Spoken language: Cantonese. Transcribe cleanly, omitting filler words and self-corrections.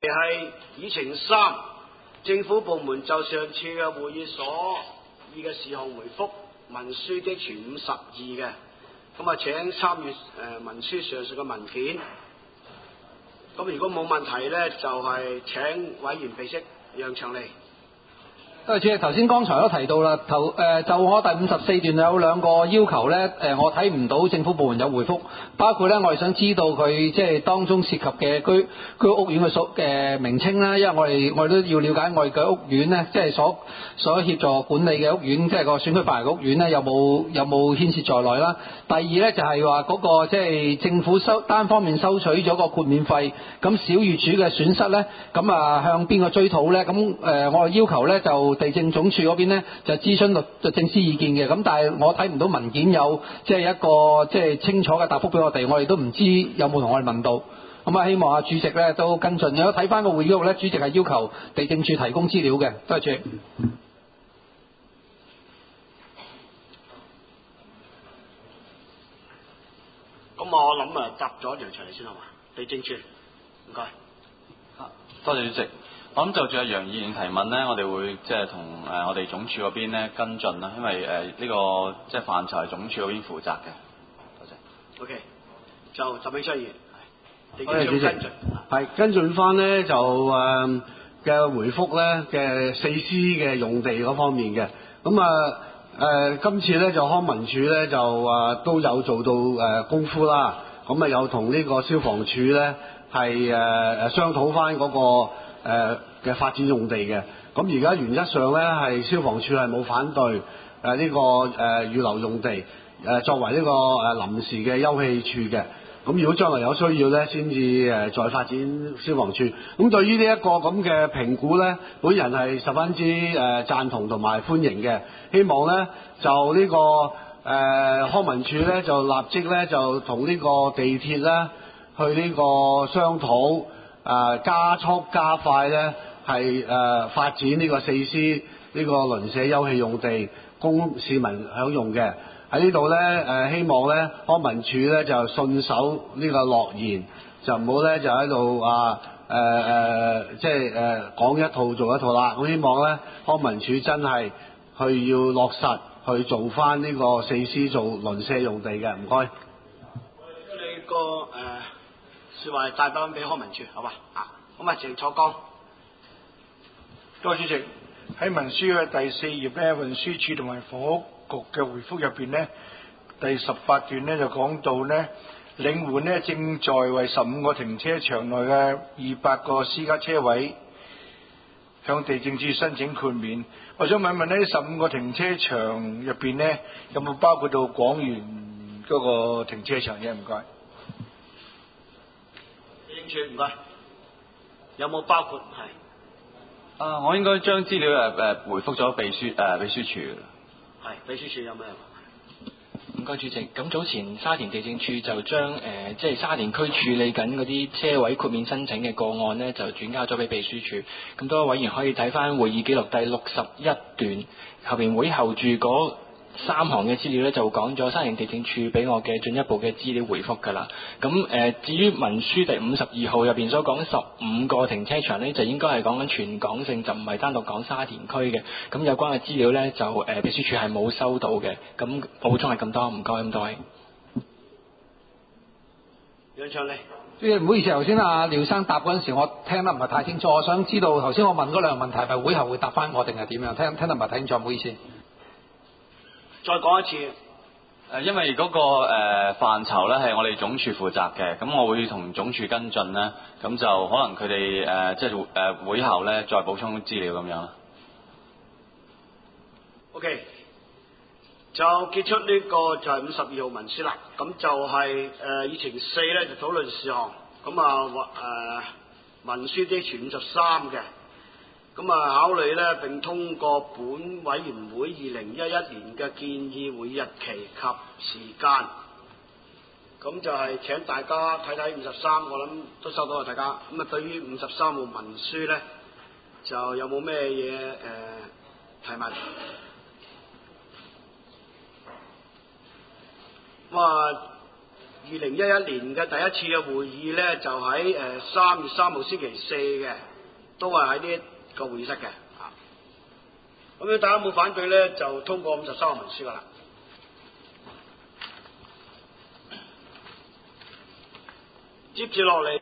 係議程3，政府部門就上次嘅會議所議嘅事項回覆文書的全52嘅，咁啊請參與文書上述嘅文件。咁如果冇問題呢，就係請委員備悉。楊長利。 主席，頭先剛才都提到啦，就我第54段有兩個要求咧，我睇唔到政府部門有回覆，包括咧我哋想知道佢即係當中涉及嘅居屋苑嘅名稱啦，因為我哋都要了解我哋嘅屋苑咧，即係所協助管理嘅屋苑，即係個選區範圍屋苑咧，有冇牽涉在內啦。第二咧就係話嗰個即係政府單方面收取咗個豁免費，咁小業主嘅損失咧，咁啊向邊個追討咧？咁我哋要求咧就地政總署嗰邊咧就諮詢律政司意見嘅，咁但係我睇唔到文件有即係一個即係清楚嘅答覆俾我哋都唔知有冇同我哋問到，咁啊希望主席咧都跟進。如果睇翻個會議錄咧，主席係要求地政署提供資料嘅，多謝主席。 咁我諗答咗楊長利先好嘛？地政署，唔該。 多謝主席。我諗就住阿楊議員提問咧，我哋會即係同我哋總署嗰邊咧跟進啦，因為呢個即係範疇係總署嗰邊負責嘅。多謝。 OK， 就習永昌議員，地政署跟進。係跟進翻咧就嘅回覆咧嘅4C 嘅用地嗰方面嘅，咁今次咧就康文署咧就都有做到功夫啦，咁有同呢個消防處咧係商討翻嗰個嘅發展用地嘅，咁而家原則上咧係消防處係冇反對呢個預留用地作為呢個臨時嘅休憩處嘅，咁如果將來有需要咧先至再發展消防處。咁對於呢一個咁嘅評估咧，本人係十分之贊同同埋歡迎嘅，希望咧就呢個康文署咧就立即咧就同呢個地鐵咧去呢個商討。加速加快咧係發展呢個4C 呢個鄰舍休憩用地供市民享用嘅。喺呢度咧希望咧康文署咧就信守呢個諾言，就唔好咧就喺度即係講一套做一套啦。我希望咧康文署真係去要落實去做翻呢個4C 做鄰舍用地嘅。唔該。 你個說話帶翻俾康文署，好嘛？咁鄭楚江。 多謝主席。喺文書嘅第4頁咧，運輸署同埋房屋局嘅回覆入邊咧，第18段咧就講到咧，領匯咧正在為15個停車場內嘅200個私家車位向地政署申請豁免。我想問問呢15個停車場入邊咧，有冇包括到廣源嗰個停車場嘅？唔該。 唔該，有冇包括係？ 我應該將資料回覆咗秘書處。 係秘書處有咩？ 唔該主席。咁早前沙田地政處就將即係沙田區處理緊嗰啲車位豁免申請嘅個案呢，就轉交咗俾秘書處。咁多位委員可以睇翻會議記錄第61段後邊會後住嗰3行嘅資料咧，就講咗沙田地政處俾我嘅進一步嘅資料回覆㗎啦。咁至於文書第52號入邊所講15個停車場咧，就應該係講緊全港性，就唔係單獨講沙田區嘅。咁有關嘅資料咧，就秘書處係冇收到嘅。咁補充係咁多，唔該咁多位。 楊長利。 主席唔好意思，頭先廖生答嗰陣時，我聽得唔係太清楚，我想知道頭先我問嗰兩個問題，係咪會後會答翻我定係點樣？聽得唔係太清楚，唔好意思。 再講一次。 因為嗰個範疇咧係我哋總署負責嘅，咁我會同總署跟進咧，咁就可能佢哋即係會後咧再補充資料咁樣啦。 OK， 就結束呢個就係52號文書啦。咁就係議程4咧就討論事項，咁文書的全53嘅。咁考慮咧並通過本委員會2011年嘅建議會議日期及時間。咁就係請大家睇睇53，我諗都收到啊大家。咁對於53號文書咧，就有冇咩嘢提問？咁 2011年嘅第一次嘅會議咧，就喺3月3號星期四嘅，都係喺呢個會議室嘅。咁樣大家冇反對咧，就通過53個文書噶啦。接住落嚟。